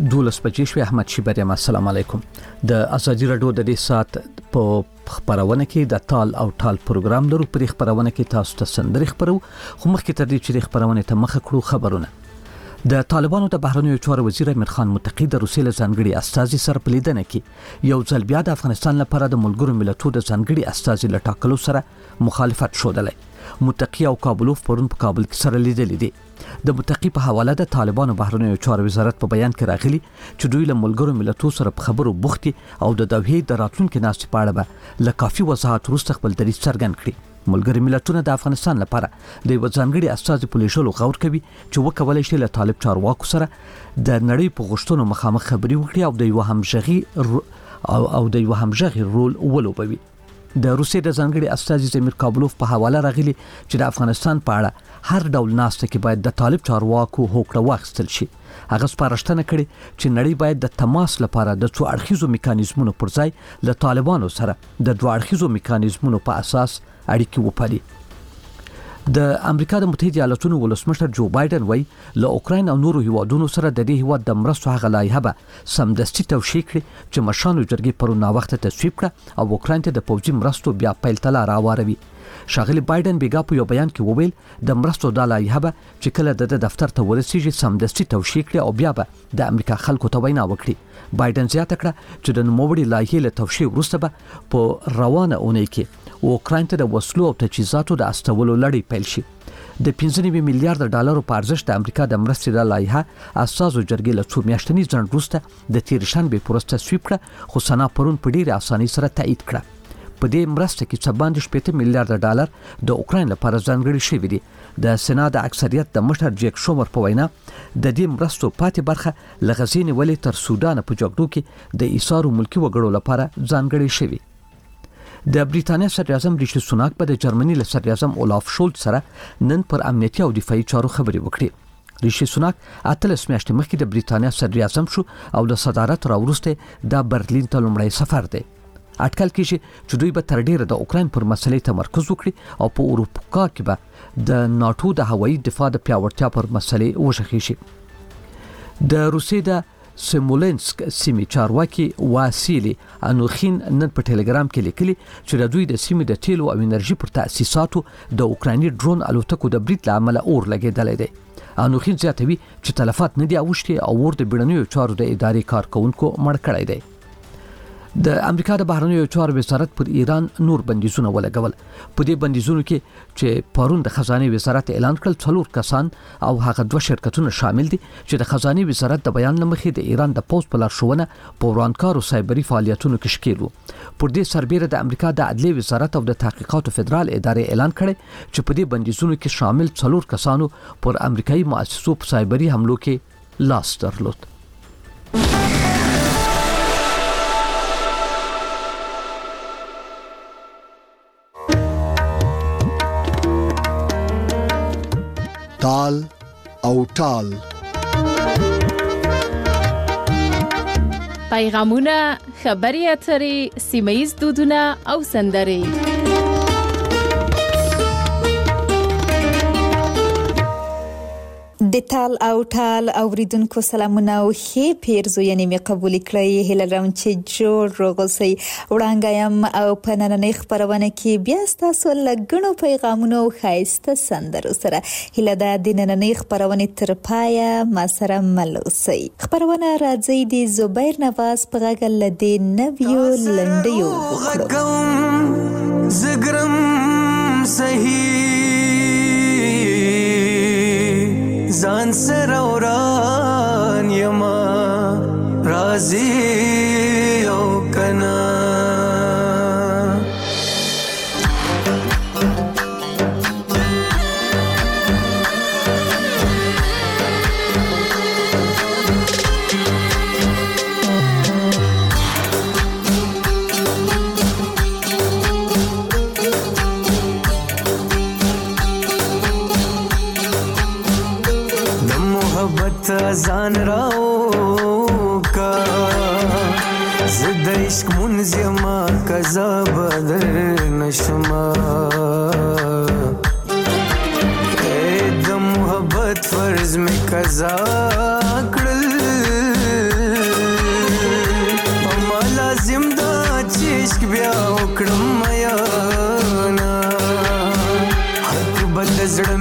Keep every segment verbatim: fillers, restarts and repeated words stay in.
دولس بجې شوې. احمد شیبریم السلام علیکم. د ازادي رادیو د دې سات په خبرونه کې د تال او ټال پروګرام لرو. په خبرونه کې تاسو ته سندري خبرو، خو مخکې تر دې چې خبرونه ته مخه کړو خبرونه. د طالبانو د بهرنیو چارو وزیر امیر خان متقی د روسیې له ځانګړي استازي سره په لیدنه کې یو ځل بیا د افغانستان لپاره د ملګرو ملتونو د ځانګړي استازي له ټاکلو سره مخالفت ښودلی. متقی او کابلوف پرون په کابل کې سره لیدلي دي. د متقی په حواله د طالبانو بهرنیو چارو وزارت په بیان کې راغلي چې دوی له ملګرو ملتونو سره په خبرو بوخت او د دوحې د راتلونکو ناستې په اړه به له کافي وضاحت وروسته خپل دریځ څرګند کړي. ملګری ملتونه د افغانستان لپاره د یو ځانګړي استازي په لیږلو غور کوي چې وکولای شي له طالب چارواکو سره د نړۍ په غوښتنو مخامخ خبري وکړي او د یو همغږي او او د یو همغږي رول ولوبوي. د روسیې د ځانګړي استازي زمیر کابلوف په حواله راغلي چې د افغانستان په اړه هر ډول ناسته کې باید د طالب چارواکو هوکړه واخیستل شي. هغه سپارښتنه کړې چې نړۍ باید د تماس لپاره د څو اړخیزو میکانیزمونو پر ځای له طالبانو سره د دوه اړخیزو میکانیزمونو په اساس اړیکې وپالي. د امریکا د متحده ایالاتونو ولسمشر جو بایدن وایي له اوکراین او نورو هیوادونو سره د دې هیواد د مرستو هغه لایحه به سمدستي توشیح کړي چې مشرانو جرګې پرون ناوخته تصویب کړه او اوکراین ته د پوځي مرستو بیا پیل ته لار هواروي. ښاغلي بایدن بیګا په یو بیان کې وویل د مرستو د لایحه به چې کله د دفتر ته ورسیږي سمدستي توشیح کړي او بیا به د امریکا خلکو ته وینا وکړي. بایدن زیاته کړه چې د نوموړي لایحې له توشیح وروسته به په روانه اونۍ کې اوکراین ته د وسلو او تجهیزاتو د استولو لړۍ پیل شي. د پنځه نوي میلیارډ ډالرو په ارزښت د امریکا د مرستې د لایحه اساسو جرګې له څو میاشتني ځنډ وروسته د تیر شنبې پروسه تصویب کړه، خو سنا پرون په ډېرې اسانۍ سره تایید کړه. په دې مرسته کې څه باندې شپږ میلیارډ ډالر د اوکراین لپاره ځانګړي شوي دي. د سنا د اکثریت د مشر جیک شومر په وینا د دې مرستو پاتې برخه له غزې نیولې تر سودان په جګړو کې د ایثارو ملکي وګړو لپاره ځانګړي شوي. د بریټانیا صدر اعظم ریشي سوناک په د جرمني له صدر اعظم اولاف شولټ سره نن پر امنیتي او دفاعي چارو خبرې وکړې. ریشي سوناک اتلس میاشتې مخکې د بریټانیا صدر اعظم شو او د صدارت راوروسته د برلین ته لومړی سفر دی. اټکل کېږي چې دوی به تر ډیره د اوکراین پر مسلې تمرکز وکړي او په اروپا کې به د ناتو د هوایي دفاع د پیاوړتیا پر مسلې وشخي شي. د روسیې د سیمولنسک سیمې چارواکي واسیلی انوخین نن په ټلګرام کې لیکلي چې د دوی د سیمې د تیلو او انرژي پر تاسیساتو د اوکرایني ډرون الوتکو د بریټ لامل اور لګیدلې دی. انوخین زیاتوي چې تلفات نه دي اوښتي او ور د بیړنیو چارو د ادارې کارکونکو مړ کړی دی. د امریکا د بهرنیو چارو وزارت پر ایران نور بندیزونه ولګول. په دې بندیزونو کې چې پرون د خزانه وزارت اعلان کړل څلور کسان او هغه دوه شرکتونه شامل دي چې د خزانه وزارت د بیان لمخې د ایران د پوز په لارښوونه په ورانکارو سایبري فعالیتونو کې شکیل وو. پر دې سربېره د امریکا د عدلي وزارت او د تحقیقاتو فدرال ادارې اعلان کړی چې په دې بندیزونو کې شامل څلور کسانو پر امریکایي مؤسسو په سایبري حملو کې لاس درلود. تال او ټال پیغامونه، خبري اترې، سیمه‌ییز دودونه او سندرې. د تال او ټال اوریدونکو سلامونه او ښې پیرزوینې مې قبول کړئ. هیله لرم چې جوړ روغوسئ. وړاندایم او په نننۍ خپرونه کې بیا ستاسو له ګڼو پیغامونو او ښایسته سندرو سره. هیله ده د نننۍ خپرونې تر پایه ما سره مل اوسئ. خپرونه راځي د زبیر نواز په غږ له دې نویو لنډیو وکړو. زګرم صحیح ځان سره وران یما راضي او کنا ځان راو کا زد عشق منزما کذا بدر نشما اے د محبت فرض میں قضا کړل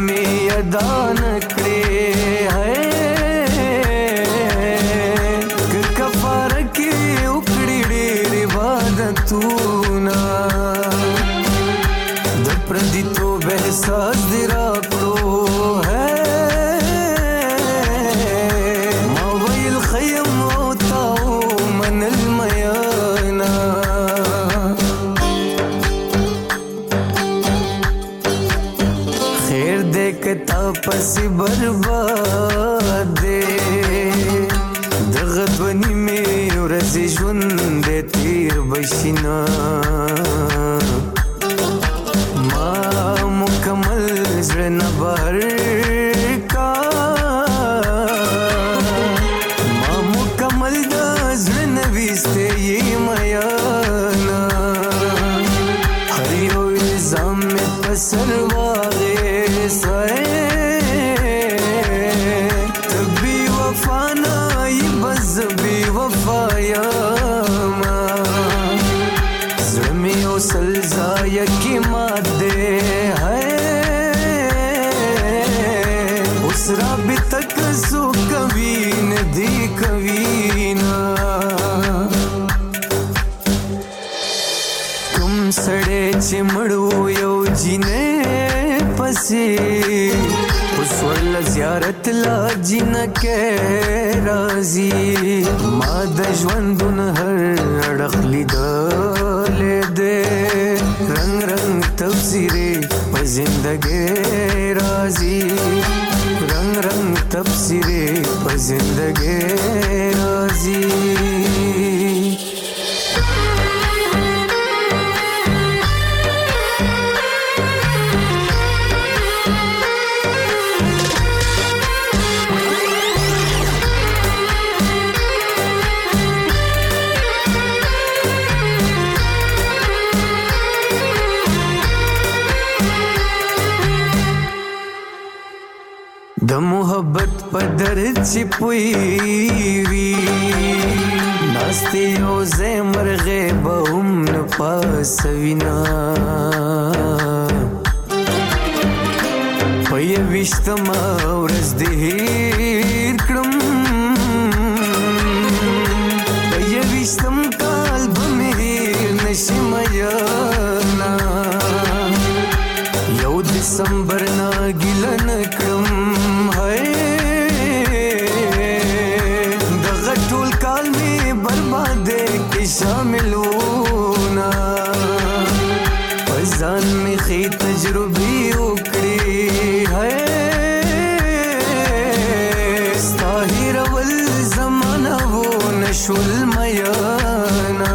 می ادا نکړې ہے ک کفاره کې وکړې ډېر عبادتونه د پردي توبه احساس دې راکړو ہے ما ویل خیم او تاو من المیانا خیر دې کتا پسې برباد دې دغه دونی مې ورځې ژوند دې تیر بشینا ما مکمل زړه نه بهر کا ما مکمل د زړه نه ویسته یې میانا هر یو الزام مې په سر واغېست ته بې وفا نه یې بس بې وفا یمه زړه مې یو سل ځایه کې مات دی ہے اوس رابطه که څوک کوي نه دې کوي نه کوم سړی چې مړ و یو جینۍ پسې اوس ورله زیارت لا جینکۍ راځي ما د ژوندون هر اړخ لیدلی دی رنگ رنگ تفسیرې په زندګۍ راځي رنگ رنگ تفسیرې په زندګۍ راځي د محبت په درد چې پوی وي ناستې یو ځای مرغې به هم نه پاسوینه په یویشتمه ورځ دې هېر کړم په یویشتم کال به مې هېر نشي میانا یو دسمبر نه ګیله نه کړم شاملونا پزان می خی تجربی وکړي ہے ستاهیر ول زمانہ و نشول میانا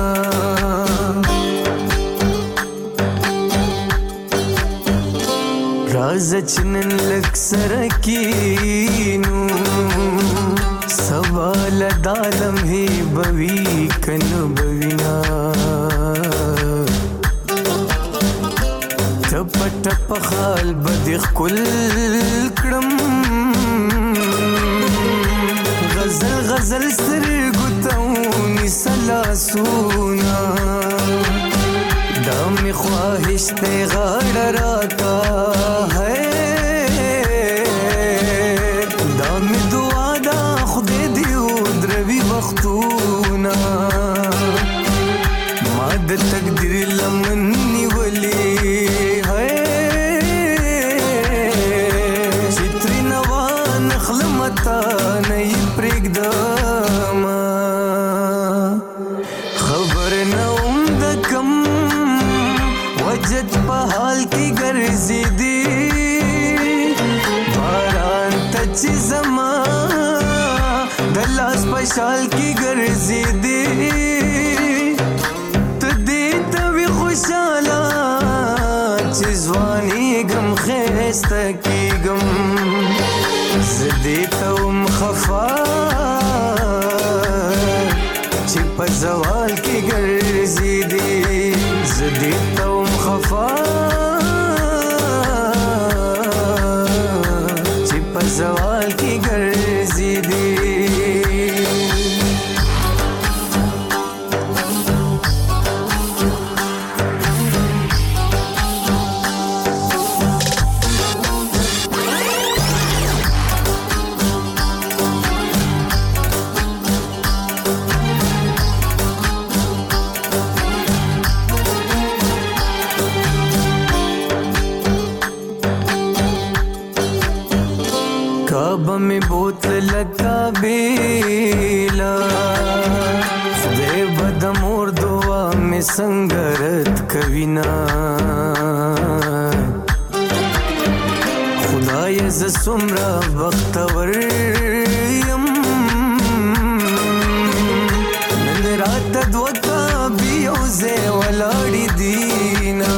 راز چنن لک سرکینو سوال دالم ہی بوی کن بوینا ټپ ټپ خال بدخ کل کړم غزل غزل سترګو سلاسونا دا می خواهش ته غاړه راکا ہے دا می دعا دا خدای دیو دروي وختونه ما د تقدیر لمن نیولې ہے چتری نوان خلمتا نه پرېږدم خبر نه اوم د کم وجد په حال کې ګرځېدې باران ته چې زما د لاس په شال کې ګرځېدې ته دې ته وي خوشحاله چې ځواني ګم ښایسته کېږم زه دې ته وم خفا چې په زوال کې ګرځېدې زه دې ته وم خفا چې په زوال کې ګرځېدې بمی بوتل لکا بیلا خدای بدمور دعا می سنگرت کوینا خدای ز سمرا بختور یم نن رات دوتا بیوزه ولاړی دینا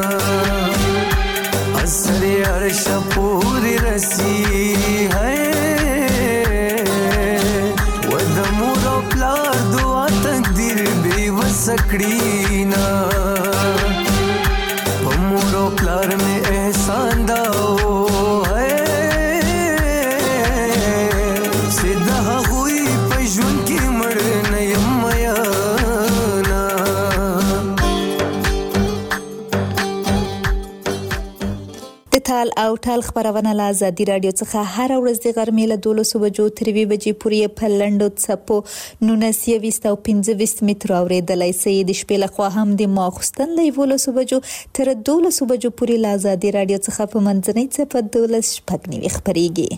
اثر عرش پوری رسی ہے ودمور پلار دعا تقدیر بی وسکڑینا پمور پلار میں احسان داو ہے سیدہ ہوئی پجون کی مڑ نیم میانا د تال او ټال خبرونه له ازادي رادیو څخه هر ورځ د غرمې له دولسو بجو تر وی بجې پورې په لنډو څپو نولس یویشت او پنځه ویشت مترو اورېدلای شئ. د شپې لخوا هم د ماخوستن له یولسو بجو تر دولسو بجو پورې له ازادي رادیو څخه په منځنۍ څپه دولس شپږ نوي خپرېږي.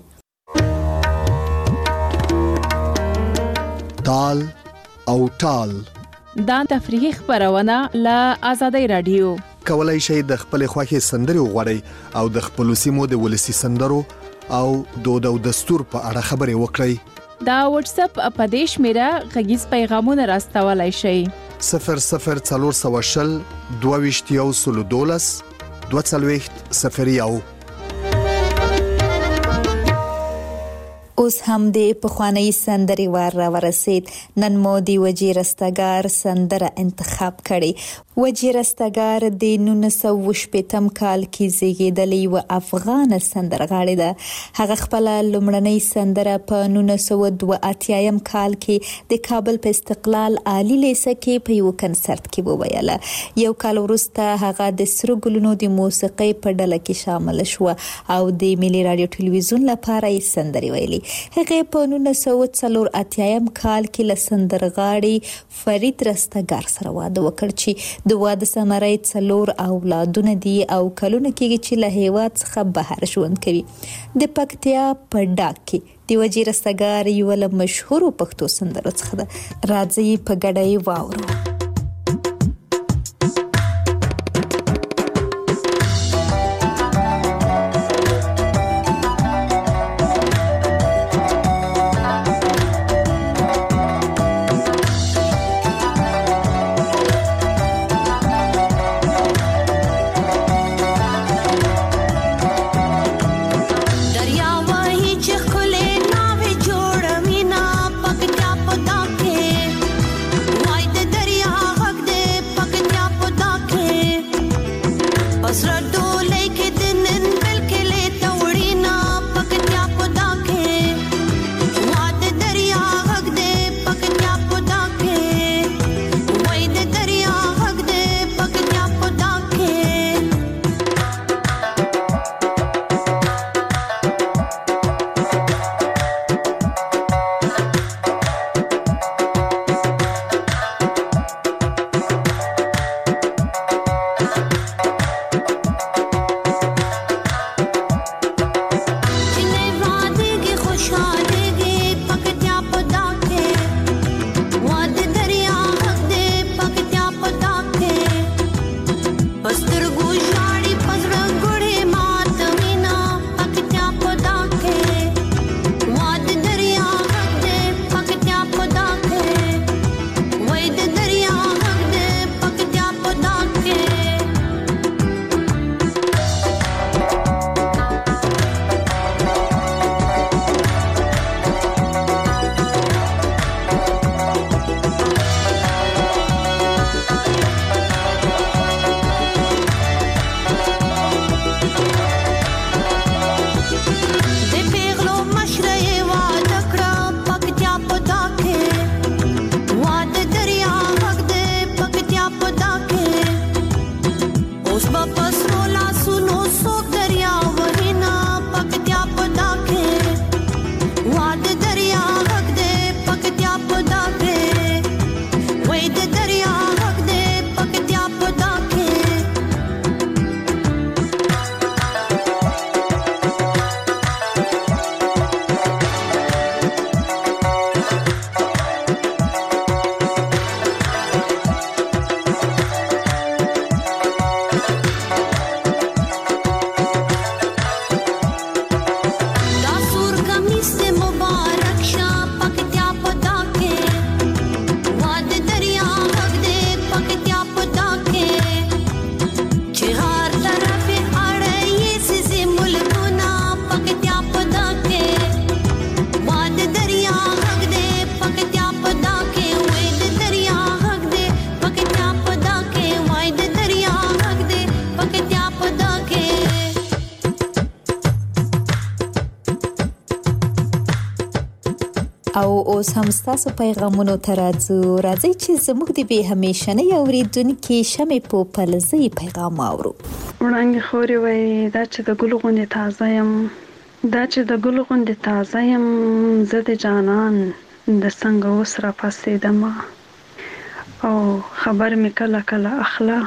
تال او ټال دا تفریحي خبرونه له ازادي رادیو. کولای شئ د خپل خوښي سندري وغوړئ او د خپل سیمو د ولسی سندرو او دود او دستور په اړه خبرې وکړئ. دا واتس اپ اپدیش میرا غږیز پیغامونه راستولای شئ. صفر صفر څلور سوه شل دوه ویشت یو سلو دولس دوه څلوېښت صفر یو. اوس هم د پخوانی سندري وار را ورسید. نن مو دی وجیر استګار سندره انتخاب کړي. وجیر استګار د نولس سوه شپږم کال کې زیږیدلې و افغان سندرغاړې ده. هغه خپل لومړنۍ سندره په نولس سوه دوه اتیا کال کې د کابل په استقلال عالی لیسه کې په یو کنسرت کې وویله. یو کال وروسته هغه د سرو ګلونو د موسیقۍ په ډله کې شامل شو او د ملي رادیو ټلویزیون لپاره یې سندري ویلي. هغه په نولس سوه څلور اتیا کال کې له سندرغاړي فرید رستګار سره واده وکړ چې د واده ثمره څلور اولادونه دي او کلونه کېږي چې له هیواد څخه بهر ژوند کوي. د پکتیا په ډاک کې د وجیر رستګار یو له مشهور پښتو سندرو څخه ده. راځي په ګډه واورو. دریا او اوس هم تاسو پیغامونو ترازو راځي چې زموږ د به همیشنه اوریدونکو شمه په پلزي پیغام اورو. وړاندې خوري وای دا چې د ګل غوندې تازه يم دا چې د ګل غوندې تازه يم زه د جانان د څنګه اوس را پاسېدم او خبر مې کله کله اخلا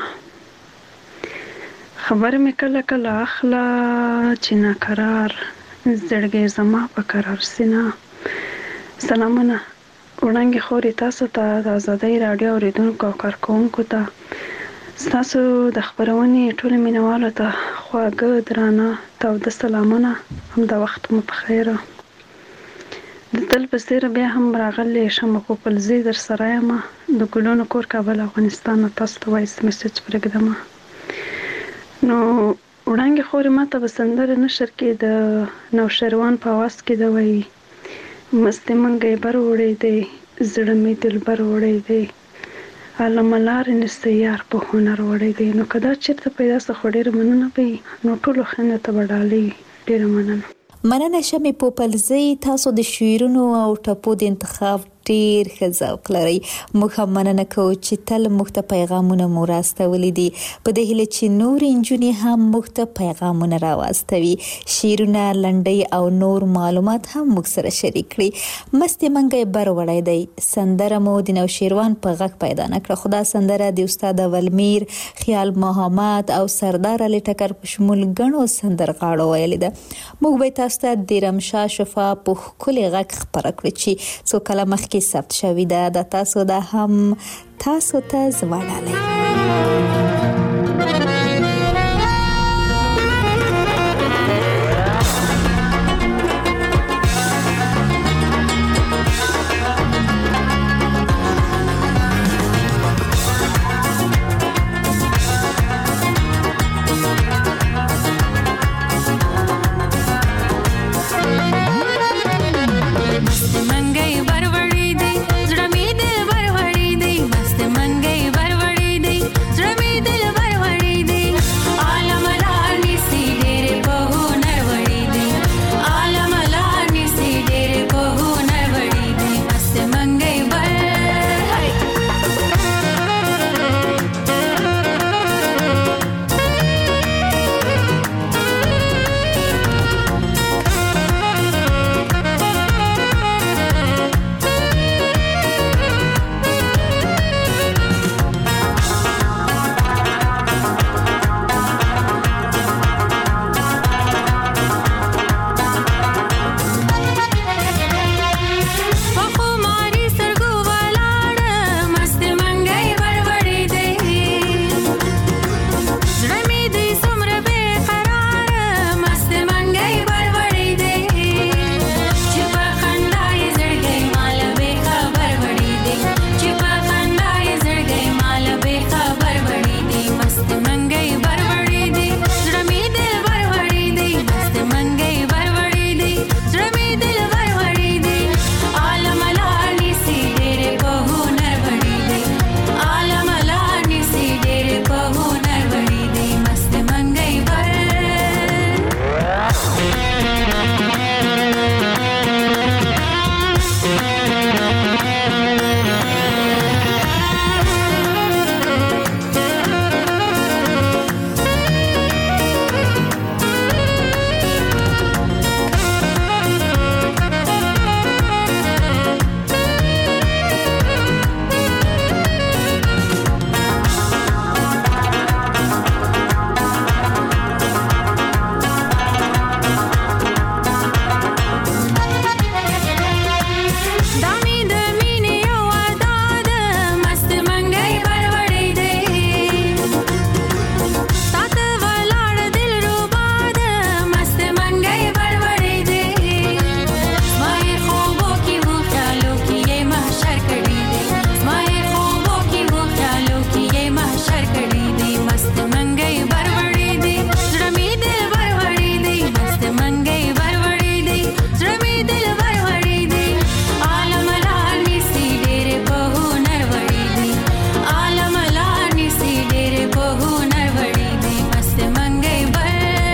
خبر مې کله کله اخلا چې ناقرار زړګي زما په قرار سینا. سلامونه وړاندې خوري تاسو ته د آزادۍ رادیو اوریدونکو او کارکونکو ته تاسو د خبرونې ټول مینوالو ته خواږه درانه تاوده سلامونه هم د وخت مو په خیر. د تل په څیر بیا هم راغلی شم په پلزي در سره یم د ګلونو کور کابل افغانستان تاسو ته وایس میسج پرېږدم. نو وړاندې خوري ماته به سندره نشر کې د نوشروان په आवाज کې د وای مست منګي بر وړې دی زړه می دل بر وړې دی علملار نسيار په هنر وړې دی. نو کدا چیرته پیدا څه خډېر مننه پي نو ټول خنه ته وډالي ډېر مننه. مننه شمه په پلزي تاسو د شعرونو او ټپو د انتخاب ډیر ښه ذوق لري. موږ هم مننه کوو چې تل موږ ته پیغامونه مو راستولي دي. په دې هیله چې نور انجونې هم موږ ته پیغامونه راواستوي، شعرونه، لنډۍ او نور معلومات هم موږ سره شریک کړي. مست منګي بر وړی دی سندره مو د نوشیروان په غږ پیدا نکړه. خدا سندره د استاد ولمیر، خیال محمد او سردار علي ټکر په شمول غنو سندرغاړو ویل ده. موږ به تاسو ته د رمشا شفا په کلی غږ خبر کړی چې څو کلمه کې ثبت شوی ده. د تاسو د هم تاسو ته زوړاله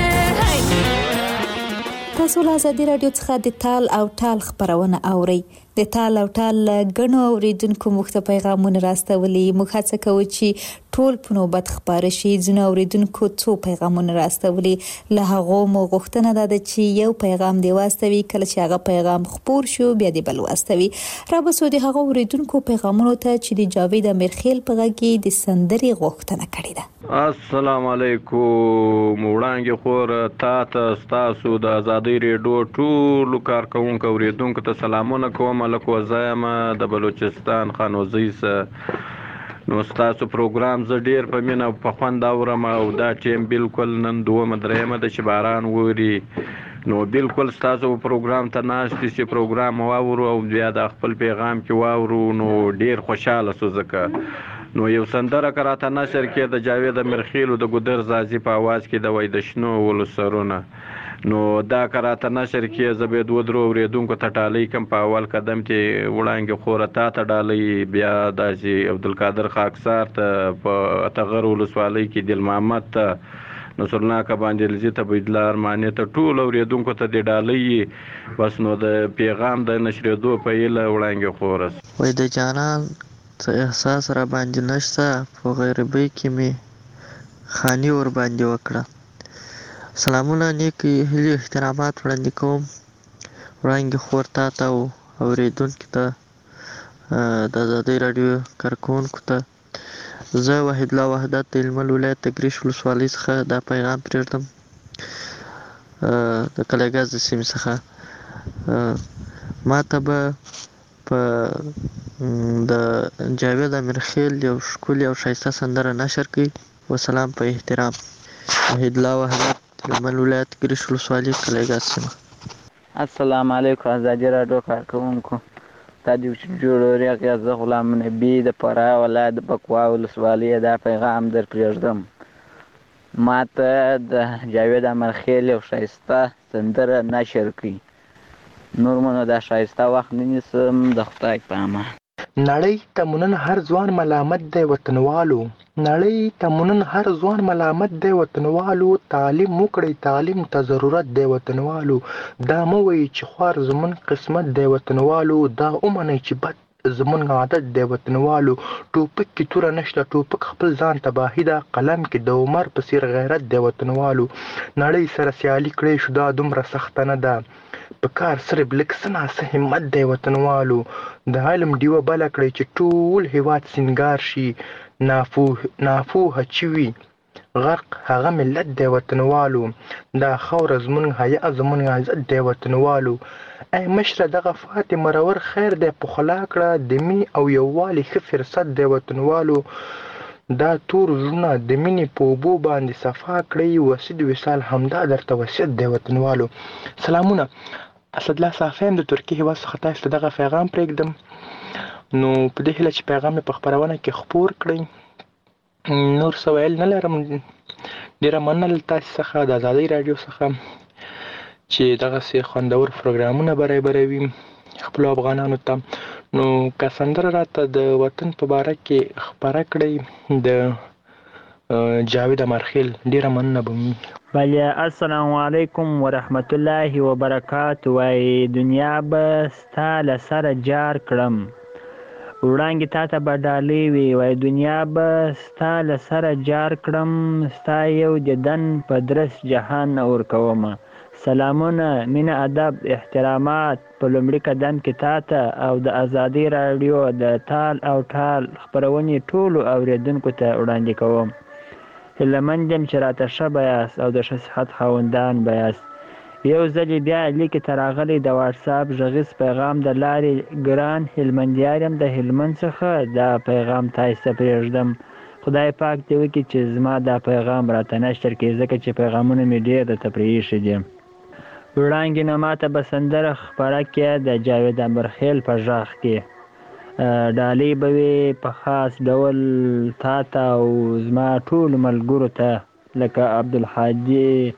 تاسو له آزادي رادیو څخه د تال او ټال خبرونه اورئ. د تال او ټال غنو اوریدونکو مخته پیغامونه راستولي. موږ هڅه کوو چې ټول په نوبت خبر شي. ځنه اوریدونکو څو پیغامونه راستولي، له هغه مو غوښتنه ده چې یو پیغام دی واستوي. کله چې هغه پیغام خبر شو بیا دی بل واستوي. را بسو د هغه اوریدونکو پیغامونو ته چې د جاوید امرخیل په غږی د سندري غوښتنه کړې ده. السلام علیکم. وړاندې خور تا ته تاسو د آزادۍ ریډیو ټول کارکونکو اوریدونکو ته سلامونه کوم. لکه زایم د بلوچستان خانوزي سره نو تاسو پروګرام ز ډیر په مینه په خوند اورم او دا ټیم بالکل نن دوه مدرېمه د شباران ووري نو بالکل تاسو پروګرام ته ناشتي چې پروګرام واورو او بیا د خپل پیغام کې واورو نو ډیر خوشاله سو زکه نو یو سندره کراته نشر کې د جاوید امرخیل د ګودر زازي په आवाज کې د وای د شنو ولسرونه نو دا کراته نشر کې زبید ودرو اوریدونکو ته ټالۍ کم په اول قدم کې وړاندې خورتا ته ډالۍ بیا د جی عبدالقادر خاکسار ته په تغر ولسوالۍ کې دل محمد ته نصرالله کباندلزی ته بيدلار معنی ته ټول اوریدونکو ته د ډالۍ بس نو د پیغام د نشریدو په اله وړاندې خورس وای د جانان څه احساس را باندې نشته په غیربی کې می خاني ور باندې وکړه. سلامونه نیکی هلی احترامات وړاندې کوم وړاندې خورتا ته او اوریدونکو ته د آزادۍ رادیو کارکونکو ته زه واحد الله وحدت د هلمند ولایت تګریش ولسوالۍ څخه دا پیغام پرېږدم د کلیګاز د سیمې څخه. ما ته به په د جاوید امرخیل یو ښکلې او ښایسته سندره نشر کړي. وسلام په احترام. واحد الله وحدت هلمند ولایت تګریش ولسوالۍ کلیګاز سیمه. السلام علیکم آزادۍ راډیو کارکونکو. تا دې جوړ ریاض غلام نبی د فراه ولایت د بکوا ولسوالۍ دا پیغام در پرېږدم. ما ته د جاوید امرخیل یو ښایسته سندره نشر کړي. نور منو دا ښایسته وخت نه نیسم د خدای په امان. نړۍ ته مونن هر ځوان ملامت دی وطنوالو. نړۍ ته مونن هر ځوان ملامت دی وطنوالو. تعلیم وکړئ تعلیم ته ضرورت دی وطنوالو. دا مو وایي چې خوار زمون قسمت دی وطنوالو. دا ومنئ چې بد زمون عادت دی وطنوالو. ټوپک کې توره نشته ټوپک خپل ځان تباهي ده. قلم کې د عمر په څیر غیرت دی وطنوالو. نړۍ سره سیالي کړئ شو دا دومره سخته نه ده. په کار صرف لږ څه ناڅه همت دی وطنوالو. د علم ډیوه بله کړئ چې ټول هیواد سینګار شي. ناپوهه چې وي غرق هغه ملت دی وطنوالو. دا خاوره زمونږ حیا زمونږ عزت دی وطنوالو. ای مشره دغه فاتح مرور خیر دی پخلا کړه د مینې او یووالي ښه فرصت دی وطنوالو. دا تور زړونه د مینې په اوبو باندې صفا کړئ. وسید وصال همدا درته وصیت دی وطنوالو. سلامونه. اسدالله صافیم د ترکیې هیواد څخه تاسو ته دغه پیغام پرېږدم. نو په دې هیله چې پیغام مې په خپرونه کې خپور کړئ. نور څه ویل نه لرم. ډېره مننه تاسو څخه د آزادۍ راډیو څخه چې دغسې خوندور پروګرامونه برابروي خپلو افغانانو ته. نو که سندره راته د وطن په باره کې خپره کړئ د جاوید امرخیل ډېره مننه به مې. بله السلام علیکم ورحمت الله وبرکاته. وای دنیا به ستا له سره جار کړم وړاندې تا ته به ډالۍ وي. وای دنیا به ستا له سره جار کړم ستا یو دیدن په درس جهان ورکومه. سلامونه مینه ادب احترامات په لومړي قدم کې تا ته او د آزادۍ راډیو د تال او ټال خپرونې ټولو اوریدونکو ته وړاندې کوم. هیلهمند یم چې راته ښه به یاست او د ښه صحت خاوندان به یاست. یو ځلې بیا لیکې ته راغلی د واټساپ غږیز پیغام د لارې ګران هلمندیار یم د هلمند څخه دا پیغام تاسو ته پرېږدم. خدای پاک دې وکړي چې زما دا پیغام راته نشر کړي ځکه چې پیغامونه مې ډېر درته پرېښي دي. وړاندې نه ما ته به سندره خپره کړې د جاوید امرخیل په غږ کې. ډالۍ به وي په خاص ډول تا ته او زما ټولو ملګرو ته لکه عبدالحادي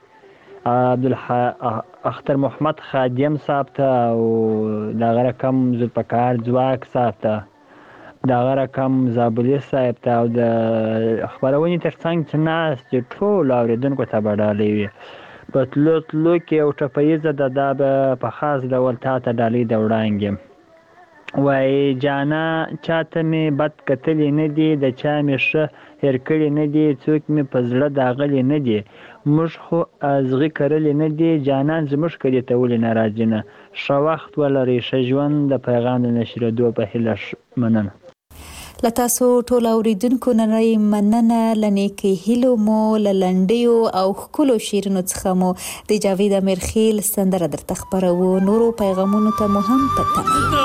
اختر محمد خادم صاحب ته او دغه رقم ذوالفقار ځواک صاحب ته دغه رقم زابلي صاحب ته او د خپرونې تر څنګ چې ناست چې ټولو اورېدونکو ته به ډالۍ وي. په تلو تلو کې یو ټپه ییزه ده دا به په خاص ډول تا ته ډالۍ ده وړاندې. وای جانا چاته مې بد کتلې نه دي، د چا مې ښه هېر کړي نه دي، څوک مې په زړه داغلي نه دي، موږ خو ازغي کرلې نه دي، جانان زموږ کلي ته ولې نه راځي نه. ښه وخت ولرئ، ښه ژوند. د پیغام د نشرېدو په هیله مننه. له تاسو ټول اوریدونکو نړۍ مننه. لنیکي هیلو مو لنډیو او ښکلو شیرینو څخه مو د جاوید امیرخیل سندره درته خپروو. نورو پیغامونو ته مو هم په تمه.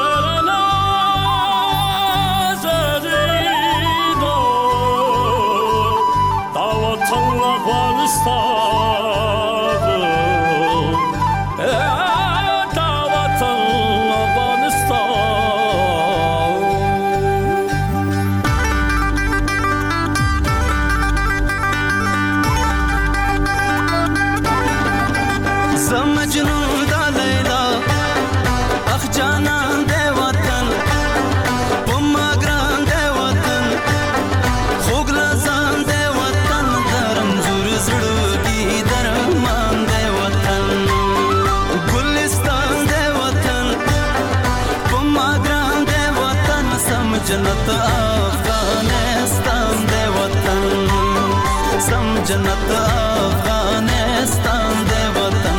जन्नत अफगानिस्तान दे वतन, सम जन्नत अफगानिस्तान दे वतन।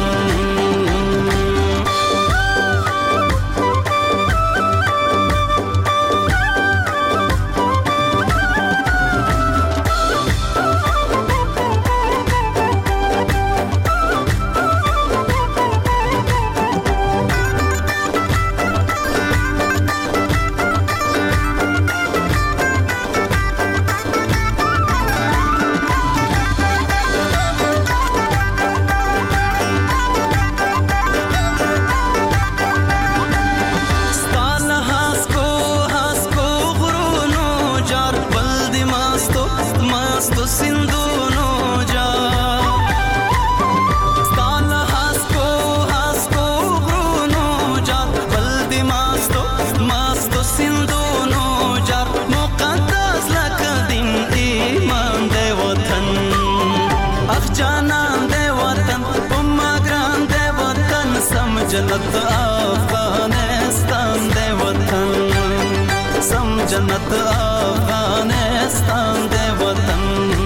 जन्नत अफगानिस्तान दे वतन, सम जन्नत अफगानिस्तान दे वतन।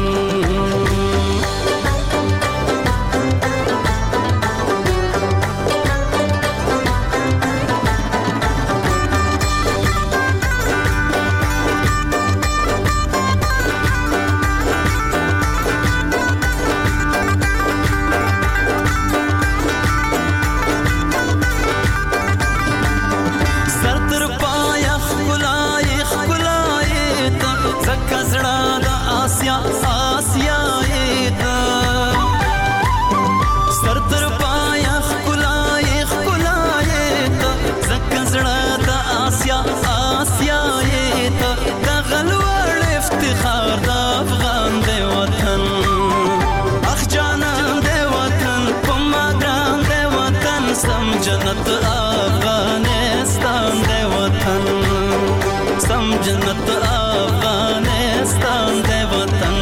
जन्नत अफगानिस्तान दे वतन, सम जन्नत अफगानिस्तान दे वतन।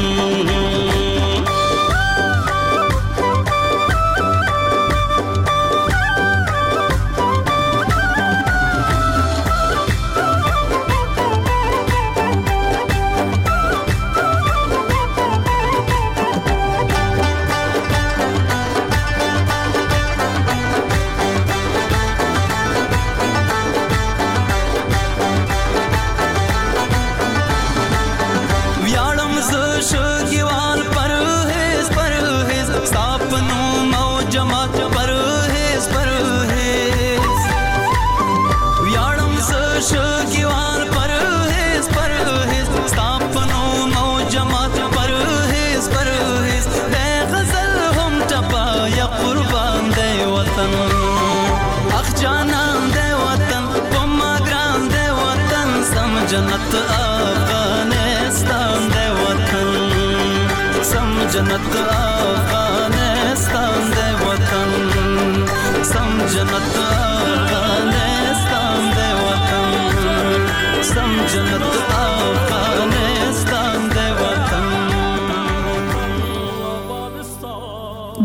जन्नत अफगानिस्तान दे वतन, सम जन्नत अफगानिस्तान दे वतन, सम जन्नत अफगानिस्तान दे वतन, सम जन्नत अफगानिस्तान दे वतन। د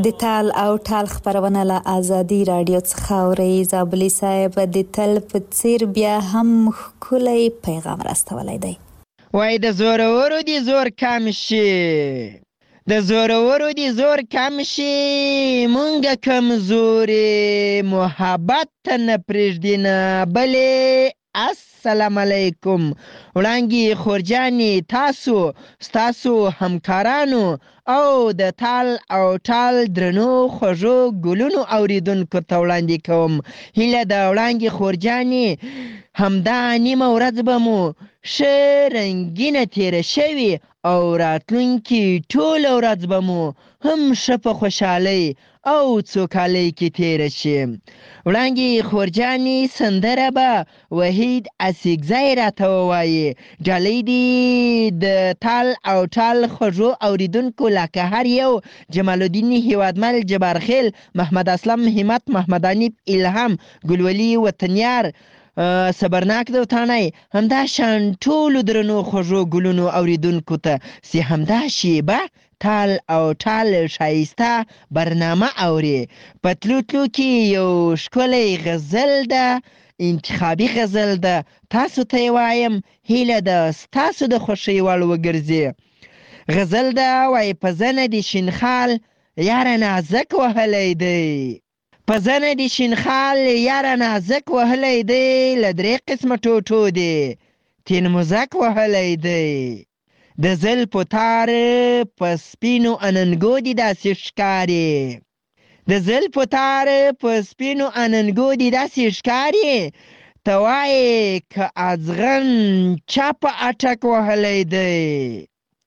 د تال او ټال خبرونه له آزادي رادیو څخه اوري. زابلی صاحب د تل په څیر بیا هم ښکلی پیغام راستولی دی. وای د زورورو دی زور کم شي، د زورورو دی زور کم شي، مونږ کمزوري محبت ته نه پرېږدي نه بلې. السلام علیکم. وړانګې خورجانې تاسو ستاسو همکارانو او د تال او ټال درنو خوږو ګلونو اوریدونکو ته وړاندې کوم هیله د وړانګې خورجانې همدا نیمه ورځ به مو ښه رنګینه تېره شوې او راتلونکي ټوله ورځ به مو هم ښه په خوشحالۍ او څوکالۍ کې تېره شي. وړانګې خورجانې سندره به وحید اڅکزی راته ووایي. ډالۍ دې د تال او ټال خوږو اوریدونکو لکه هر یو جمال الدین هیوادمل، جبار خیل، محمد اسلم، همت، محمد انیب، الهام، ګلولي وطنیار، صبرناک دوتانی، همدا شان ټولو درنو خوږو ګلونو اوریدونکو ته چې همدا شیبه تال او ټال ښایسته برنامه اوري. په تلو تلو کې یو ښکلی غزل ده، انتخابي غزل ده، تاسو ته یې وایم هیله ده ستاسو د خوښۍ وړ وګرځي. غزل ده وایي په زنه د شینخال یاره نازک وهلی دی، په زنه د شینخال یاره نازک وهلی دی، له درې قسمه ټوټو دی تین مزک وهلی دی. د زلفو تار په سپینو اننګو دي داسې ښکاري، د زلفو تار په سپینو اننګو دي داسې ښکاري، ته وایې که ازغن چا په اټک وهلی دی.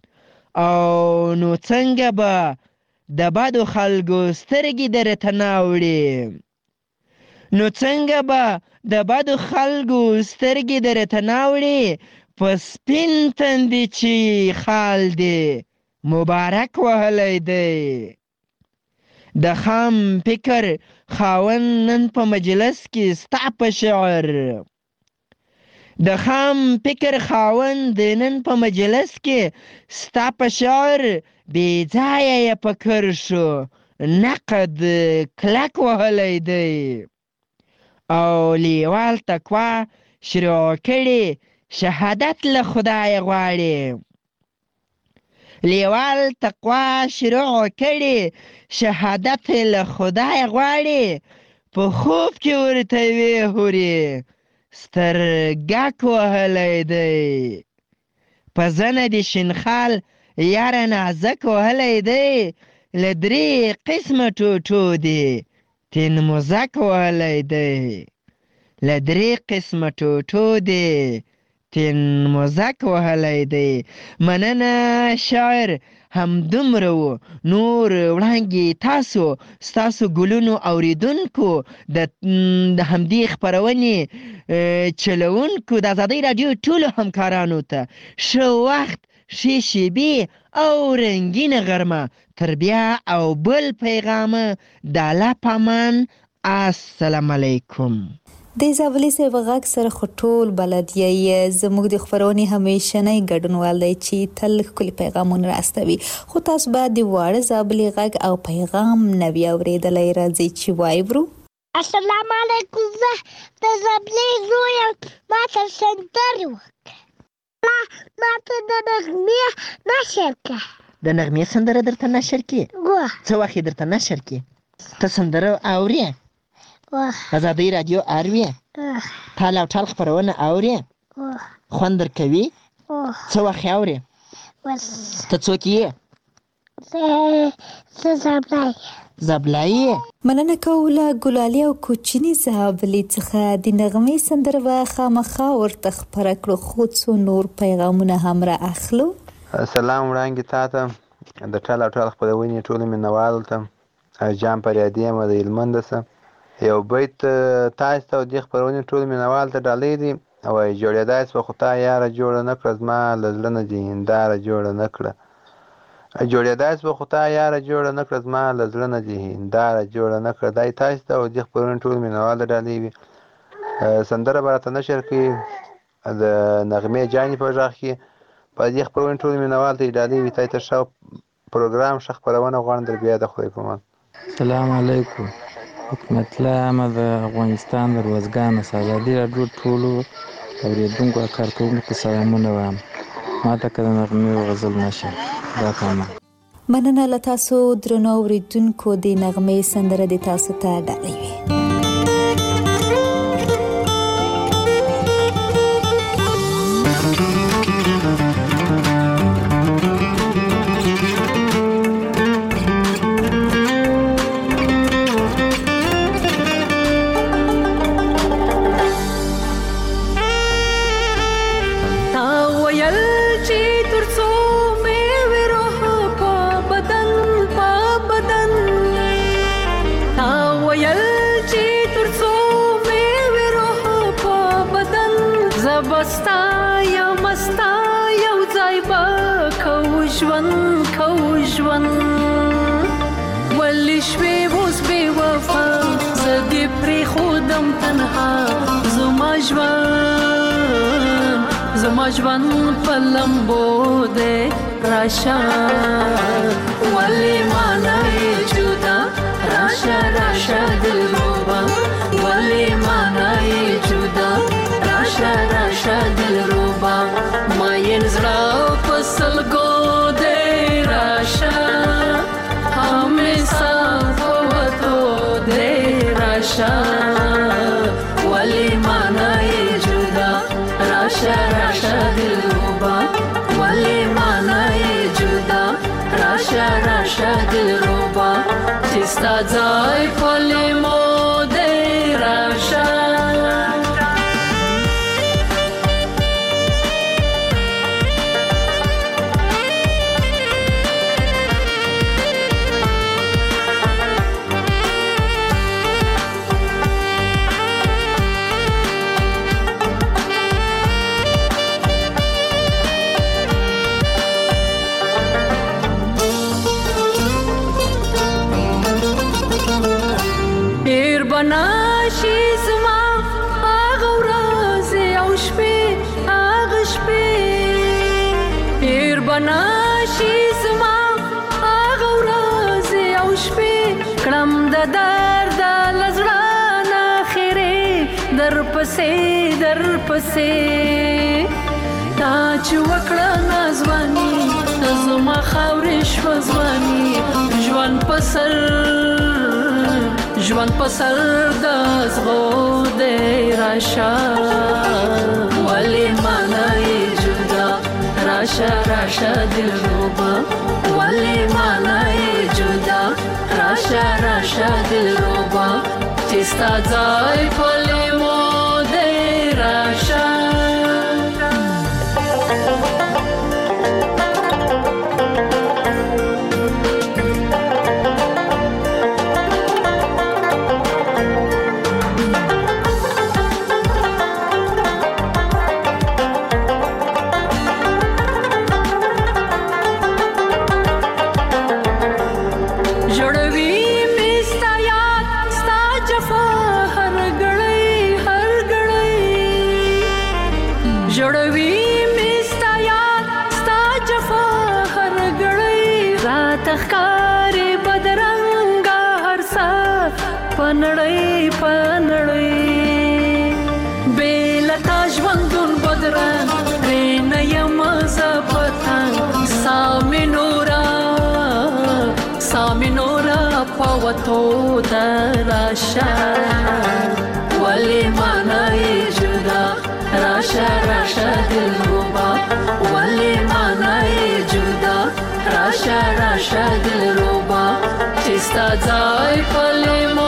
او نو څنګه به د بدو خلکو سترګې درته ناوړي، نو څنګه به د بدو خلکو سترګې درته ناوړي، په سپین تندي چې خال دی مبارک وهلی دی. د خام فکر خاوند نن په مجلس کې ستا په شعر، د خام فکر خاوند نن په مجلس کې ستا په شعر، بې ځایه یې فکر شو نقد کلک وهلی دی. او لیوال تقوا شروع کړي شهادت له خدای غواړي، لیوال تقوا شروع کړي شهادت له خدای غواړي، په خوب کې ورته وی هوري سترګک وهلی دی. په زنه د شینخال یاره نازک وهلی دی، له درې قسمه ټوټو دی تین مزک وهلی دی، له درې قسمه ټوټو دی تین مزک وهلی دی. مننه شاعر همدومره و. نور وړانګې تاسو ستاسو ګلونو اوریدونکو د همدې خپرونې چلونکو د آزادۍ راډیو ټولو همکارانو ته ښه وخت، ښې شیبې او رنګینه غرمه. تر بیا او بل پیغامه د الله په امان. السلام علیکم. د زابلی صاحب غږ سره خو ټول بلد یې، زموږ د خپرونې همیشنی ګډونوال دی چې تل ښکلي پیغامونه راستوي، خو تاسو باید د واړه زابلی غږ او پیغام نه وي اورېدلی. راځئ چې واورو. السلام علیکم، زه د زابلی زوی یم، ما ته سندرې وکړه، ما ته د نغمې نشر کړه. د نغمې سندره درته نشر کړي؟ څه وخت یې درته نشر کړي؟ ته سندره اورې؟ آزادۍ راډیو اورې؟ تال او ټال خپرونه اورې؟ خوند درکوي؟ څه وخت اورې؟ ته څوک یې؟ زه زابلی. زابلی؟ مننه کوو له ګلالي او کوچني زابلي څخه. د نغمې سندره به خامخا ورته خپره کړو، خو څو نور پیغامونه هم را اخلو. سلام وړانګې تا ته، د ټال او ټال خپرونې ټولو مینوالو ته، جان پریادي یم د هلمند څخه. یو بیت تاسو ته او دې خپرونې ټولو مینوالو ته ډالۍ دي. وایي جوړېدای سوه خو تا یاره جوړه نه کړه، زما له زړه نه دې هنداره جوړه نه کړه. جوړېدای سوه خو تا یاره جوړه نه کړه، زما له زړه نه دې هنداره جوړه نه کړه. دا تاسو ته او دې خپرونې ټولو مینوالو ته ډالۍ وي. سندره به راته نشر کړي د نغمې جانې په غږ کې. په دې خپرونې ټولو مینوالو ته یې ډالۍ وي. تاسو ته ښه پروګرام، ښه خپرونه غواړم. در بیا د خدای په امان. سلام علیکم. حکمت الله عامه د افغانستان د ارزګانو څخه ازادي راډیو ټولو اورېدونکو او کارکوونکو سلامونه وایم. ما ته که د نغمې غزل نشه دا کامه مننه له تاسو درنو اورېدونکو. د نغمې سندره د تاسو ته ډالۍ وي. زما ژوند په لمبو دی راشه ولې مانا یې جدا راشه راشه دلربا ولې مانا یې جدا راشه راشه دلربا ماین زړه په سلګو دی راشه همیشه په وتو دی راشه ولې مانا یې جدا راشه راشه دلربا ولې مانا یې جدا راشه راشه دلربا چې ستا ځای په لیمو دی راشه ناشي زما هغه ورځې او شپې هغه شپې هیر بناشي زما هغه ورځې او شپې کړم د درد له زړه نه خیرې در پسې در پسې تا چې وکړه نازواني زما خاورې شوه ځواني ژوند په سر ژوند په سر د زغو دی راشه ولې مانا یې جدا راشه راشه دلربا ولې مانا یې جدا راشه راشه دلربا چې ستا ځای په لیمو دی راشه پنړې پنړې بیلتا ژوندون بدران رینه یم زپتان سامي نورا سامي نورا پوتو دراشا ولې مانا یې جدا راشه راشه دلربا ولې مانا یې جدا راشه راشه دلربا چې ستا ځای په لیمو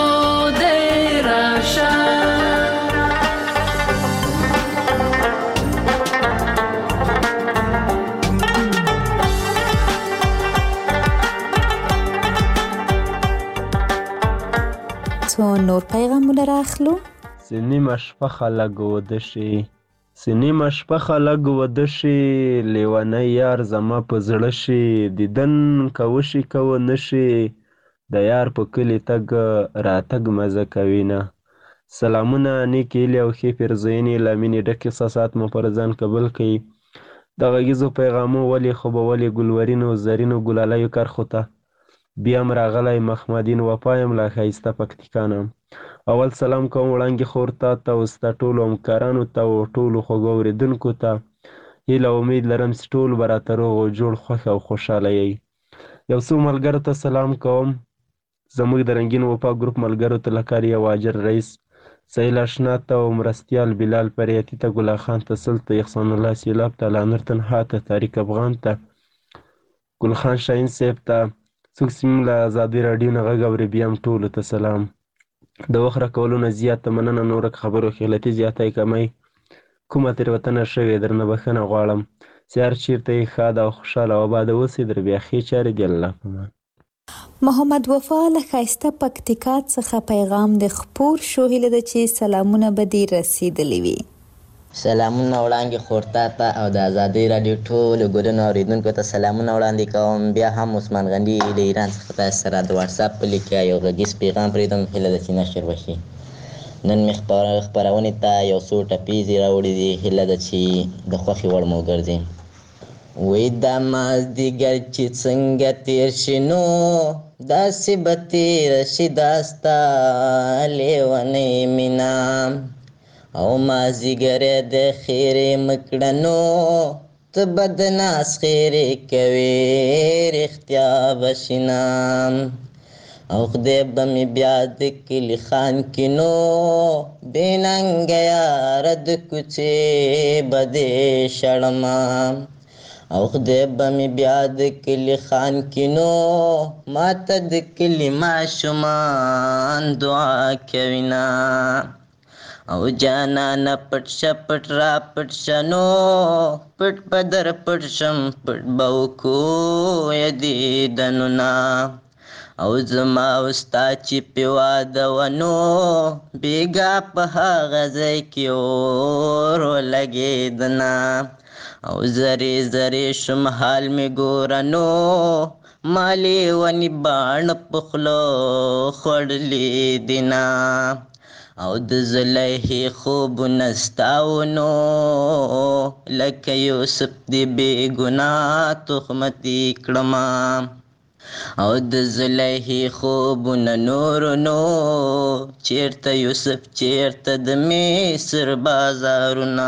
څو نور پیغامونه راخلو. سنیمه شپه خلک وده شي سنیمه شپه خلک وده شي لیونی یار زما په زړه شي دیدن کوشي کوه نشي د یار په کلي تګ راتګ مزه کوي نه. سلامونه نیک هیلې او ښې پیرزوینې له مینې ډک احساسات مو پر ځان قبول کړي. د غږیزو پیغامو ولې خو به ولې ګلورینو زرینو ګلالیو کرښو ته بیا هم راغلی محمدین وفا یم له ښایسته پکتیکا نه. اول سلام کوم وړانګې خور ته ته او ستا ټولو همکارانو ته او ټولو خوږو اورېدونکو ته. هیله او امید لرم چې ټول به راته روغ او جوړ خوښ او خوشحاله یئ. یو څو ملګرو ته سلام کوم. زموږ د رنګین وفا ګروپ ملګرو ته لکار یو واجر رئیس، سهیل اشنا ته او مرستیال بلال پریاتي ته، ګلا خان ته، سل ته، احسان الله سیلاب ته، لانر تنها ته، طارق افغان ته، ګل خان شاهین صاحب ته، څوک چې موږ له ازادي راډیو نه غږ اوري بیا هم ټولو ته سلام. د وخت راکولو نه زیاته مننه. نوره خبرو کې غلطي زیاتی کمی کومه تېروتنه شوې درنه بښنه غواړم. چې هر چېرته یې ښاده او خوشحاله او آباده اوسئ. در بیا ښې چارې دي. الله پامان. محمد وفا له ښایسته پکتیکا څخه پیغام د خپور شو. هیله ده چې سلامونه به دې رسیدلی وي. سلامونه وړاندې خورتا ته او د ازادۍ راډیو ټولو ګلونو اورېدونکو ته سلامونه وړاندې کوم. بیا هم عثمان غني له ایران څخه تاسو سره د واټساپ په لیک یو غږیز پیغام پرېږدم. هیله ده چې نشر وشي. نن مې خپرونې ته یو څو ټپیزې راوړي دي. هیله ده چې د خوښې وړ مو وګرځي. وی دا مازدیګر چې څنګه تېر شي نو داسې به تېره شي دا ستا لیونۍ مینه او مازدیګری د خیرې مه کړه نو ته به د ناز خیرې کوې رښتیا به شي نه او خدای به مې بیا د کلي خان کې نو بې ننګه یاره د کوڅې به دې شړمه او خدای به مې بیا د کلي خان کې نو ما ته د کلي ماشومان دعا کوي نه او جانانه پټ شه پټ را پټ شه نو پټ به در پټ شم پټ به وکو یې دیدنونه او زما او ستا چې پې واده وه نو بېګا په هغه ځای کې اور ولګېده نه او زرې زرې شم حال مې ګوره نو ما لیوني باڼه په خوله خوړلې دي نه او د زلیخې خوبونه ستا و نو لکه یوسف دې بې ګناه تهمتي کړمه او د زلیخې خوبونه نورو نو چېرته یوسف چېرته د مصر بازارونه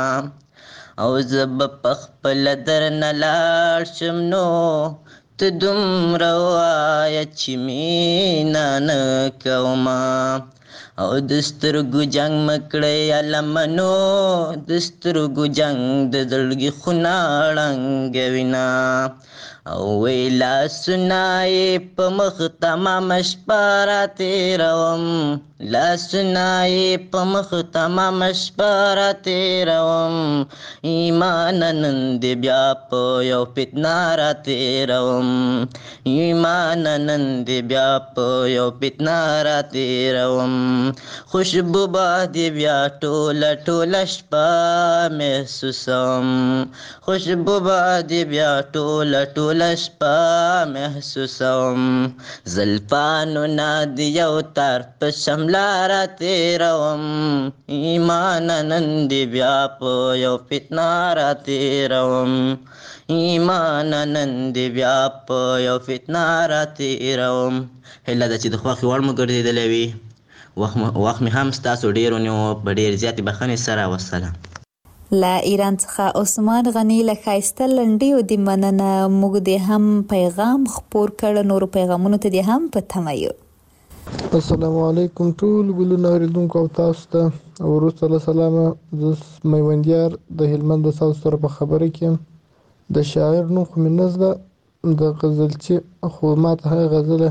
او زه به پخپله درنه لاړ شم نو ته دومره وایه چې مینه نه کومه او د سترګو جنګ مه کړئ علمنو د سترګو جنګ د زړګي خونه ړنګوي او وی لاسونه یې په مخ تمامه شپه راتېروم لاسونه یې په مخ تمامه شپه راتېروم ایمانه نن دې بیا په یو فتنه راتېروم ایمانه نن دې بیا په یو فتنه راتېروم خوشبو به دې بیا ټوله ټوله شپه محسوسوم خوشبو به دې بیا ټوله ټوله شپه محسوسوم زلفانو نه دې یو تار په شمله راتېروم ایمانه نن دې بیا په یو فتنه راتېروم ایمانه نن دې بیا په یو فتنه راتېروم. هیله ده چې د خوښې وړ مو ګرځېدلی وي. وخت مې هم ستاسو ډېر ونیو. په ډېر زیاتې بښنې سره وسلام. له ایران څخه عثمان غني له ښایسته لنډیو دې مننه. موږ دې هم پیغام خپور کړ. نورو پیغامونو ته دې هم په تمه یو. السلام علیکم ټول ګلونه اورېدونکو او تاسو ته وروسته له سلامه زه میوندیار د هلمند د ساوث سره په خبره کې یم. د شاعر نوم خو مې نه زده د غزلچي خو ما ته هغه غزله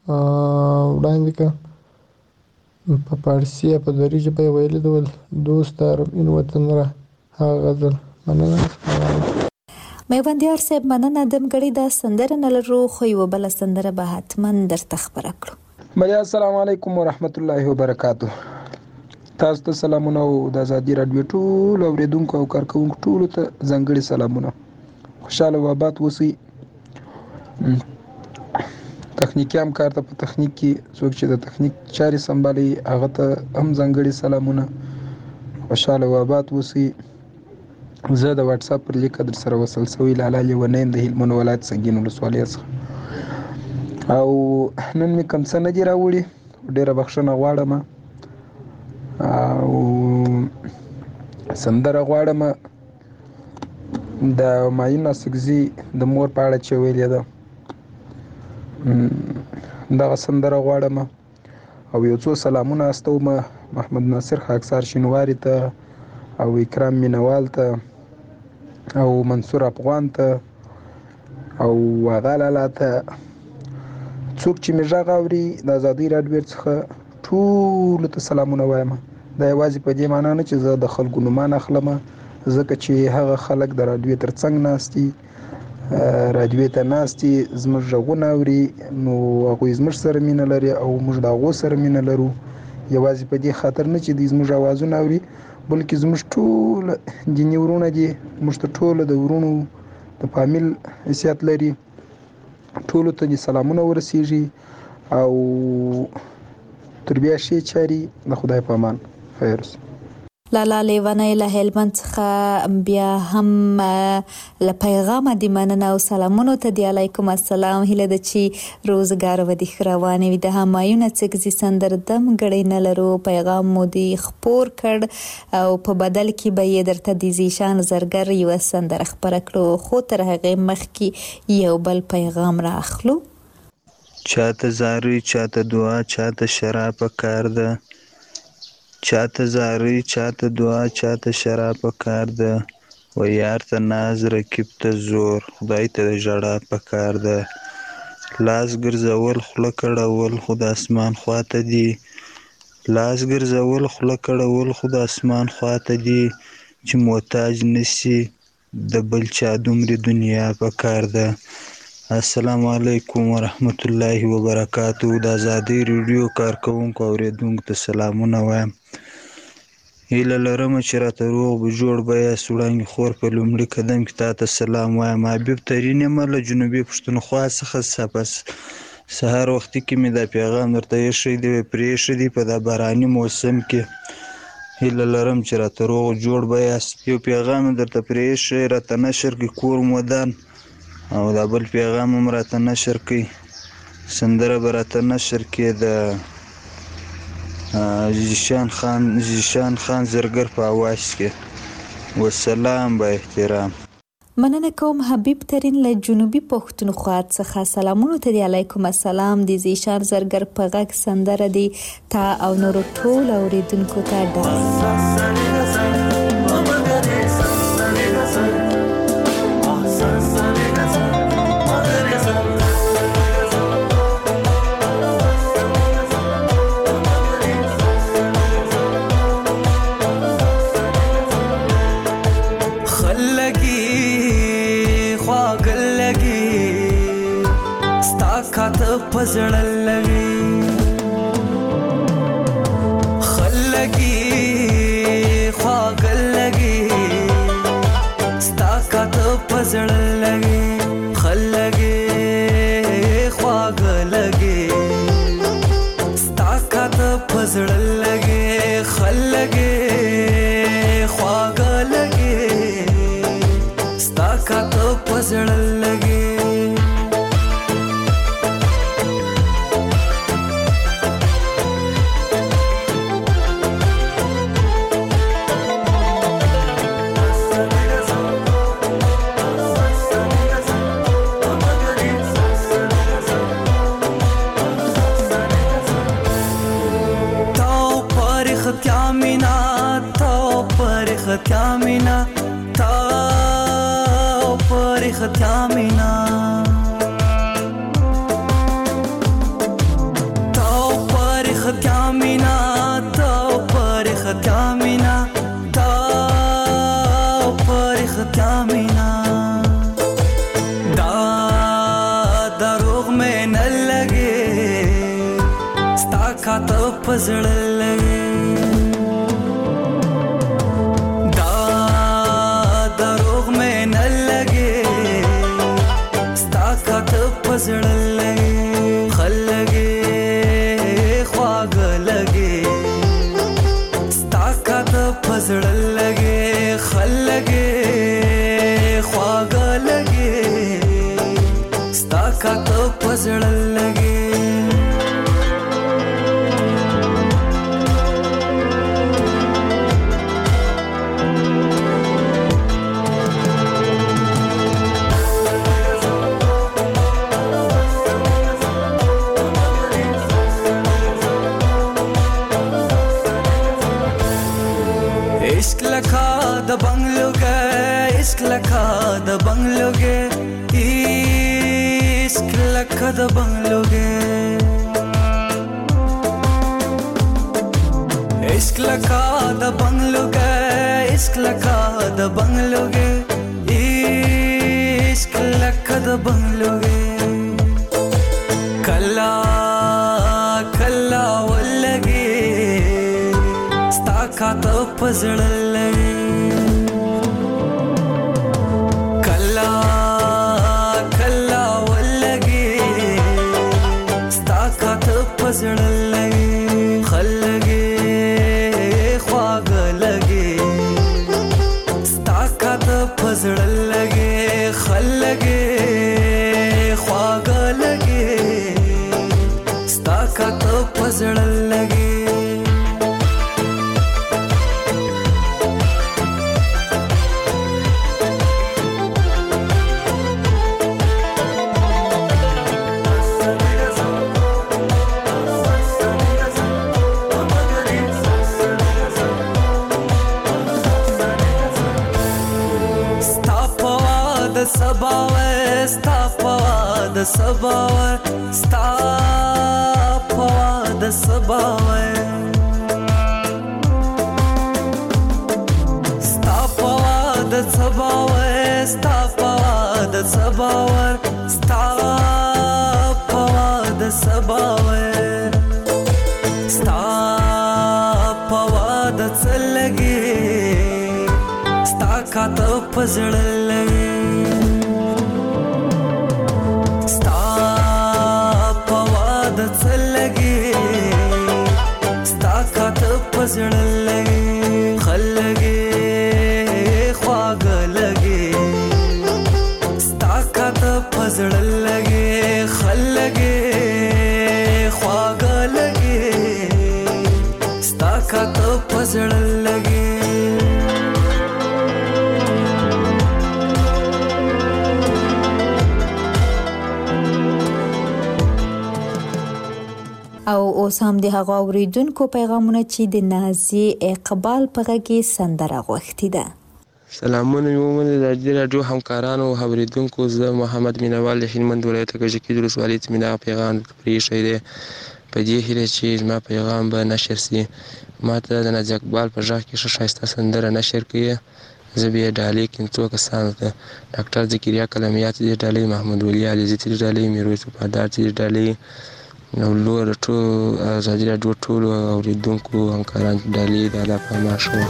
وړاندې کړه په فارسي یا په دري ژبه یې ویلي ده دوست دارم این وطن را هغه غزل. مننه. میوندیار صاحب مننه. دمګړې دا سندره نه لرو خو یوه بله سندره به حتما درته خپره کړو. بیا السلام علیکم ورحمت الله وبرکاته. تاسو ته سلامونه او د ازادي راډیو ټول اوریدونکو او کارکونکو ټولو ته ځانګړي سلامونه. خوشاله او آباد اوسئ. تخنیکي همکار ته په تخنیک کې څوک چې د تخنیک چارې سمبالي هغه ته هم ځانګړي سلامونه. خوشاله او آباد اوسئ. زه د واتساپ پر لیک در سره وصل سوی لاله لیونی د هلمند ولایت سنګین ولسوالۍ څخه. او نن مې کوم څه نه دي راوړي، ډېره بخښنه غواړم. او سندره غواړم د همایون اصکزي د مور په اړه چې ویلې ده، دغه سندره غواړم. او یو څو سلامونه استوم محمد ناصر خاکسار شینواري ته، او اکرام مینوال ته، او منصور افغان ته، او هغه لالا ته. څوک چې مې غږ اوري د ازادۍ راډیو څخه ټولو ته سلامونه وایم. دا یوازې په دې معنا نه چې زه د خلکو نومان اخلم، ځکه چې هغه خلک د راډیو تر څنګ ناستي، راډیو ته ناستي، زموږ غږونه اوري، نو هغوی زموږ سره مینه لري او موږ د هغو سره مینه لرو. یوازې په دې خاطر نه چې دوی زموږ اوازونه اوري، بلکې زموږ ټول دیني ورونه دي، موږ ته ټوله د ورونو د فامیل حیثیت لري. ټولو ته دې سلامونه ورسیږي او تر بیا ښې چارې د خدای په امان. خیر اوسه. لالا لیوانای له هلمند څخه بیا هم له پیغام د مننه او سلامونو ته دی علیکم السلام. هیله ده چې روزګار و دې روانه وي. د همایون اصکزي سندره دم غړې نه لرو، پیغام مو دی خپور کړ او په بدل کې به یې درته د زیشان زرګر یو سندره خبره کړو، خو تر هغه مخکې یو بل پیغام راخلو. چاته زاري، چاته دعا، چاته شراب کار ده، چاته زاري، چاته دعا، چاته شراب کار ده، و یار ته ناز، رکیب ته زور، خدای ته ژړا پکار ده. لاس ګرځول خوله کړول خو د اسمان خواته دي، لاس ګرځول خوله کړول خو د اسمان خواته دي، چې محتاج نشي د بل چا دومره دنیا پکار ده. السلام علیکم ورحمت الله وبرکاتو. د ازادۍ ریډیو کارکونکو اوریدونکو ته سلامونه وایم. هیله لرم چې راته روغ به جوړ به یاست. وړانګې خور په لومړي قدم کې تا ته سلام وایم. حبیب ترین یم له جنوبي پښتونخوا څخه. سپس سهار وختي کې مې دا پیغام درته ایښی دی، پرېښی دی په دا باراني موسم کې. هیله لرم چې راته روغ جوړ به یاست. یو پیغام درته پرېښی، راته نشر کړي کور مودان، او دا بل پیغام هم راته نشر کړي، سندره به راته نشر کړي د زیشان خان زیشان خان زرګر په اواز کې. والسلام با احترام. مننه کوم حبیب ترین له جنوبي پښتونخوا څخه. سلامونه ته دی علیکم السلام. د زیشان زرګر په غږ سندره دی تا او نور ټول اوریدونکو ته ډاس. پزړه لګي خلګي خواګل لګي ستا کاته پزړه لګي خلګي خواګل لګي ستا کاته پزړه لګي خلګي خواګل لګي ستا کاته پزړه لګي. ختامنا تا پر ختامنا تا پر ختامنا تا پر ختامنا تا پر ختامنا دا دروغ میں نہ لگے ستا کھاتا پزڑ لگے پزړه لګي خلګي خواګه لګي ستا کاته پزړه لګي خلګي خواګه لګي ستا کاته پزړه لګي इश्क लखा द बंगलो गए इश्क लखा द बंगलो गए इश्क लखा द बंगलो गए इश्क लखा द बंगलो गए इश्क लखा द बंगलो गए इश्क लखा द बंगलो गए कल्ला कल्ला वल्लगे खाता पजड़ लगे कल्ला कल्ला वल्लगे स्ता खाता पजड़ लगे खल्लगे ख्वाग लगे स्ता खाता पजड़ लगे खल्लगे ख्वाग लगे स्ता खाता पजड़ लगे Sabawe stapawa da sabawe stapawa da sabawe stapawa da sabawe stapawa da sabawe stapawa da sabawe stapawa da salage stakata pazड़ lage पजड़ लगे खल्लगे ख्वाग लगे ताकत पजड़ लगे खल्लगे ख्वाग लगे ताकत पजड़ लगे او اوس هم د هغه اوریدونکو پیغامونه چې د نازي اقبال په غږی سندره غوښتي ده. سلامونه یومل د راډیو همکارانو او اوریدونکو زه محمد مینوال د هلمند ولایت کجکی د ولسوالۍ تمنا پیغام پریښی دی په دې هیله چې زما پیغام به نشر سي. ما ته د نازي اقبال په ځای کې ښه ښایسته سندره نشر کړي. زه به ډالۍ کې څو کسانو ته ډاکټر ذکریا کلمیات دې ډالۍ محمود ولی علي دې ډالۍ میرویس وفادار دې ډالۍ نو لور ټول ازادي راډیو ټول اوریدونکو همکاران ډالۍ د الله په ماشو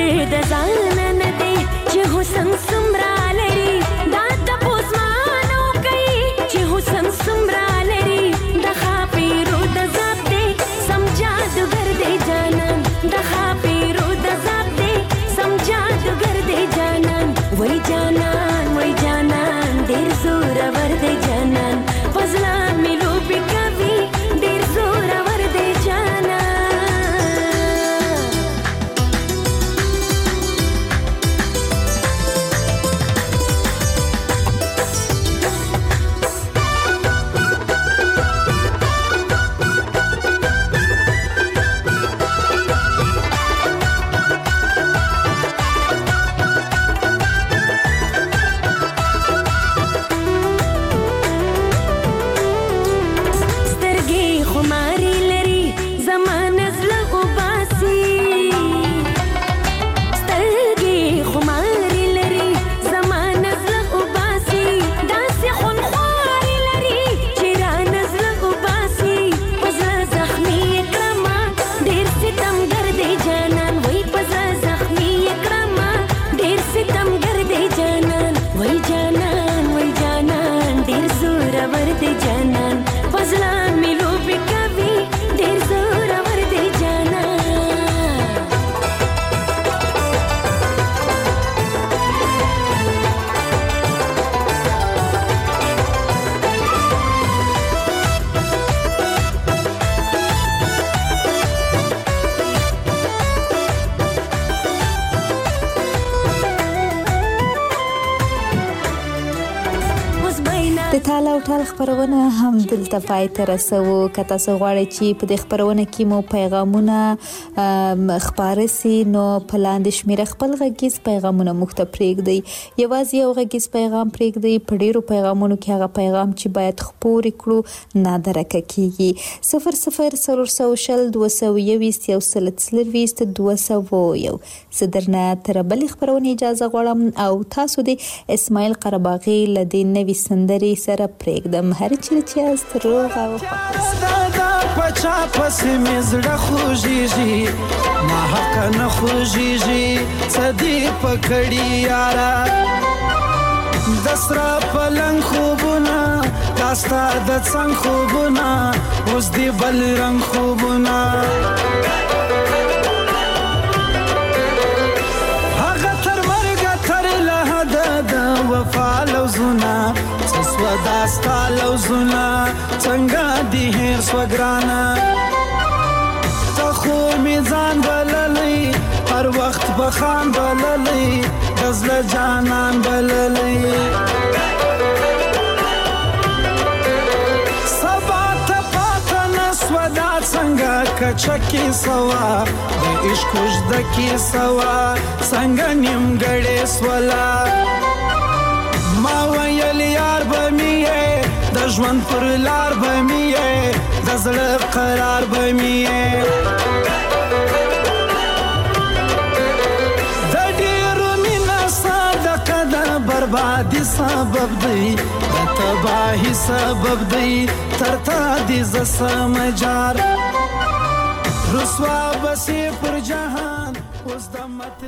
د ځان نه دی چې حسن څومره لري دا تپوس مانو کوي چې حسن څومره لري د خاپیرو د ذات دی سم جادوګر دی جانان د خاپیرو د ذات دی سم جادوګر دی جانان وای جانان وای جانان ډېر زورور دی جانان فضلا ملو پی کوي ډېر زورور دی جانان د تاله او ټال خبرونه هم دلته پای ته رسوو که تاسو غواړئ چې په دې خبرونه کې مو پیغامونه خپاره سي نو په لاندې شمیره خپل غږیز پیغامونه موږ ته پرېږدئ یوازې یو غږیز پیغام پرېږدئ په ډېرو پیغامونو کې هغه پیغام چې باید خپور کړو نادرکه کیږي صفر صفر څلور سوه شل دوه سوه یوویشت یو سل څلرویشت دوه سوه یو زه درنه تر بلې خپرونې اجازه غواړم او تاسو د اسماعیل قرهباغي له دې نوې سندرې سره پرېږدم هر چیرې چې یاست روغ او پچا پسې مې زړه خوږېږي ما حق نه خوږېږي څه دې پکړي یاره د سره پلنګ خوبونه دا ستا د څنګ خوبونه اوس دې بل رنګ خوبونه هغه تر مرګه تر له حده د وفا لوزونه دا ستا لوزونه څنګه دي هېر سوه ګرانه ته خو مې ځان بللی هر وخت بخان بللی د زړه جانان بللی سبا ته پاته نه سوه دا څنګه کچکې سوه د عشق اوږده کیسه وه څنګه نیمګړې سوله ما ویل یار به مې یې د ژوند پر لار به مې یې د زړه قرار به مې یې د ډېرو مینه صدقه د بربادي سبب دی د تباهي سبب دی تر تا دې زه سم جار رسوا بسې پر جهان اوس د مت